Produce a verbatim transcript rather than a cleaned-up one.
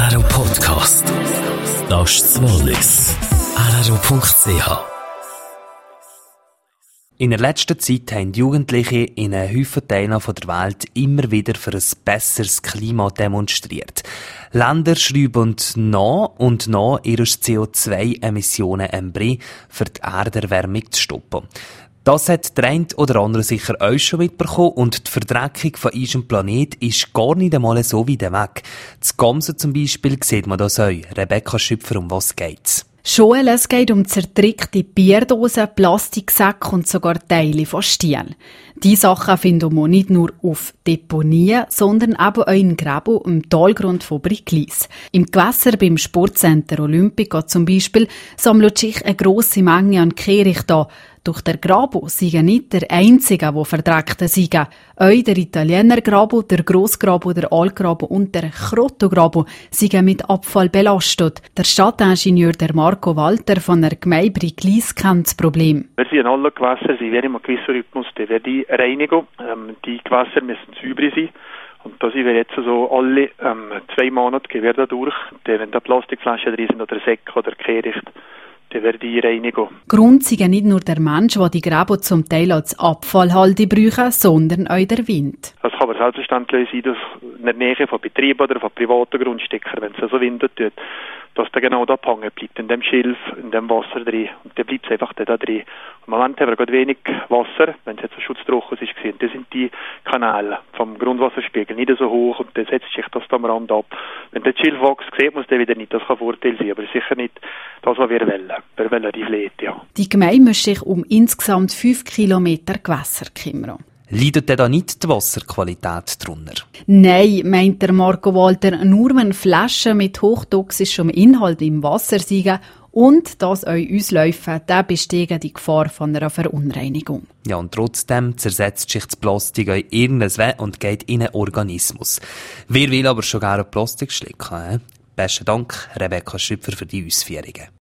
R R O Podcast. Das ist das Wallis. R R O Punkt C H. In der letzten Zeit haben Jugendliche in einem Haufen Teilen der Welt immer wieder für ein besseres Klima demonstriert. Länder schreiben nach und nach ihre C O zwei Emissionen Embree für die Erderwärmung zu stoppen. Das hat der eine oder andere sicher auch schon mitbekommen und die Verdreckung von unserem Planet ist gar nicht einmal so weit weg. Das Gamsen zum Beispiel sieht man das auch. Rebecca Schüpfer, um was geht's? Schon, es geht um zertrickte Bierdosen, Plastiksäcke und sogar Teile von Stielen. Diese Sachen finden wir nicht nur auf Deponien, sondern eben auch in Graben im Talgrund von Briglis. Im Gewässer beim Sportcenter Olympica zum Beispiel sammelt sich eine grosse Menge an Kehricht an. Doch der Graben sei nicht der einzige, der verdreckt sei. Auch der Italiener Graben, der Grossgraben, der Altgraben und der Krottograben seien mit Abfall belastet. Der Stadtingenieur der Marco Walter von der Gemeinde Briglis kennt das Problem. Wir sind in allen Gewässern, sie werden im gewissen Rhythmus, die werden die reinigen. Ähm, die Gewässer müssen sauber sein. Und da sind wir jetzt so alle ähm, zwei Monate gehen wir da durch. Wenn da Plastikflaschen drin sind oder Säcke oder Kehricht, dann werden die reinigen. Grund sei nicht nur der Mensch, der die Gräben zum Teil als Abfallhalde brauchen, sondern auch der Wind. Das kann aber selbstverständlich sein, dass in der Nähe von Betrieben oder von privaten Grundstückern, wenn es so windet tut, dass der genau da hängen bleibt, in dem Schilf, in dem Wasser drin. Und dann bleibt es einfach da drin. Im Moment haben wir gerade wenig Wasser, wenn es jetzt ein Schutztrocken ist, gesehen. Das sind die Kanäle vom Grundwasserspiegel nicht so hoch und dann setzt sich das am Rand ab. Wenn der Schilf wächst, sieht man es dann wieder nicht. Das kann Vorteil sein, aber sicher nicht das, was wir wollen. Wir wollen die Fläche, ja. Die Gemeinde muss sich um insgesamt fünf Kilometer Gewässer kümmern. Leidet denn da nicht die Wasserqualität drunter? Nein, meint der Marco Walter, nur wenn Flaschen mit hochtoxischem Inhalt im Wasser sind und das auch Ausläufe, dann besteht die Gefahr von einer Verunreinigung. Ja, und trotzdem zersetzt sich das Plastik auch irgendwas und geht in einen Organismus. Wer will aber schon gerne Plastik schlucken? Besten Dank, Rebecca Schüpfer, für die Ausführungen.